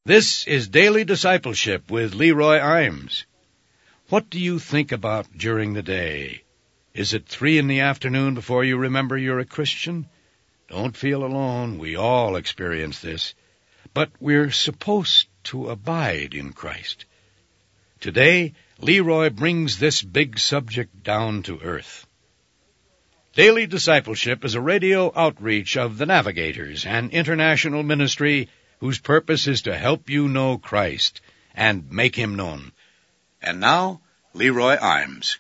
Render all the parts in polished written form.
This is Daily Discipleship with Leroy Imes. What do you think about during the day? Is it 3 p.m. before you remember you're a Christian? Don't feel alone. We all experience this. But we're supposed to abide in Christ. Today, Leroy brings this big subject down to earth. Daily Discipleship is a radio outreach of the Navigators, an international ministry whose purpose is to help you know Christ and make Him known. And now, Leroy Imes.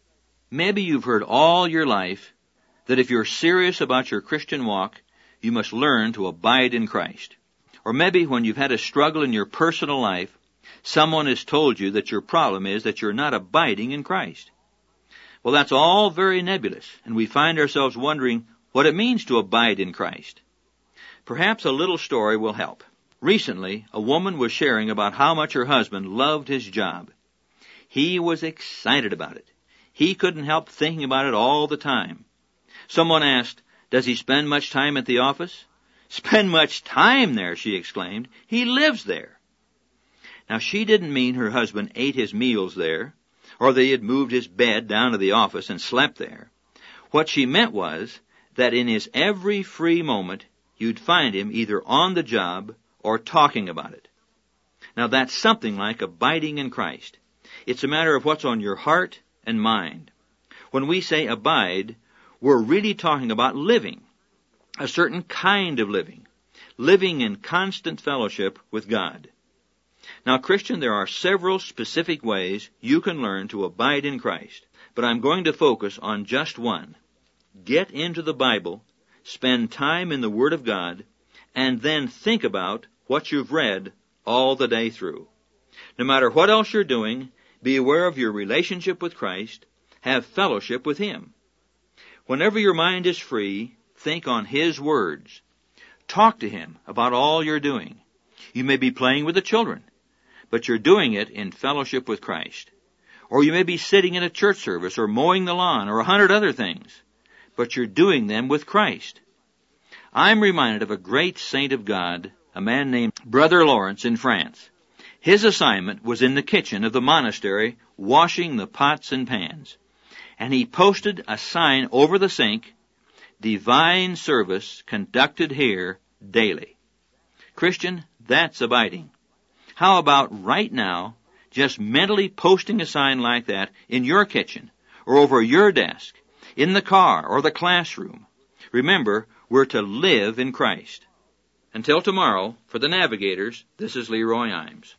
Maybe you've heard all your life that if you're serious about your Christian walk, you must learn to abide in Christ. Or maybe when you've had a struggle in your personal life, someone has told you that your problem is that you're not abiding in Christ. Well, that's all very nebulous, and we find ourselves wondering what it means to abide in Christ. Perhaps a little story will help. Recently, a woman was sharing about how much her husband loved his job. He was excited about it. He couldn't help thinking about it all the time. Someone asked, "Does he spend much time at the office?" "Spend much time there," she exclaimed. "He lives there." Now, she didn't mean her husband ate his meals there, or that he had moved his bed down to the office and slept there. What she meant was that in his every free moment, you'd find him either on the job or talking about it. Now, that's something like abiding in Christ. It's a matter of what's on your heart and mind. When we say abide, we're really talking about living, a certain kind of living in constant fellowship with God. Now, Christian, there are several specific ways you can learn to abide in Christ, but I'm going to focus on just one. Get into the Bible, spend time in the Word of God, and then think about what you've read all the day through. No matter what else you're doing, be aware of your relationship with Christ, have fellowship with Him. Whenever your mind is free, think on His words. Talk to Him about all you're doing. You may be playing with the children, but you're doing it in fellowship with Christ. Or you may be sitting in a church service or mowing the lawn or 100 other things, but you're doing them with Christ. I'm reminded of a great saint of God, a man named Brother Lawrence in France. His assignment was in the kitchen of the monastery, washing the pots and pans. And he posted a sign over the sink, "Divine service conducted here daily." Christian, that's abiding. How about right now, just mentally posting a sign like that in your kitchen, or over your desk, in the car or the classroom? Remember, we're to live in Christ. Until tomorrow, for the Navigators, this is Leroy Imes.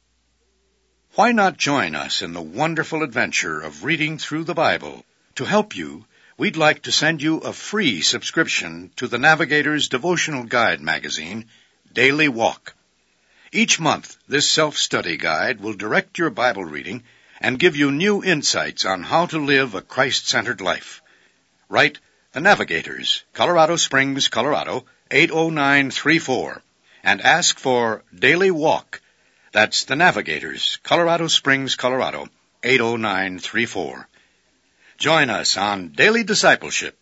Why not join us in the wonderful adventure of reading through the Bible? To help you, we'd like to send you a free subscription to the Navigators Devotional Guide magazine, Daily Walk. Each month, this self-study guide will direct your Bible reading and give you new insights on how to live a Christ-centered life. Write The Navigators, Colorado Springs, Colorado, 80934, and ask for Daily Walk. That's The Navigators, Colorado Springs, Colorado, 80934. Join us on Daily Discipleship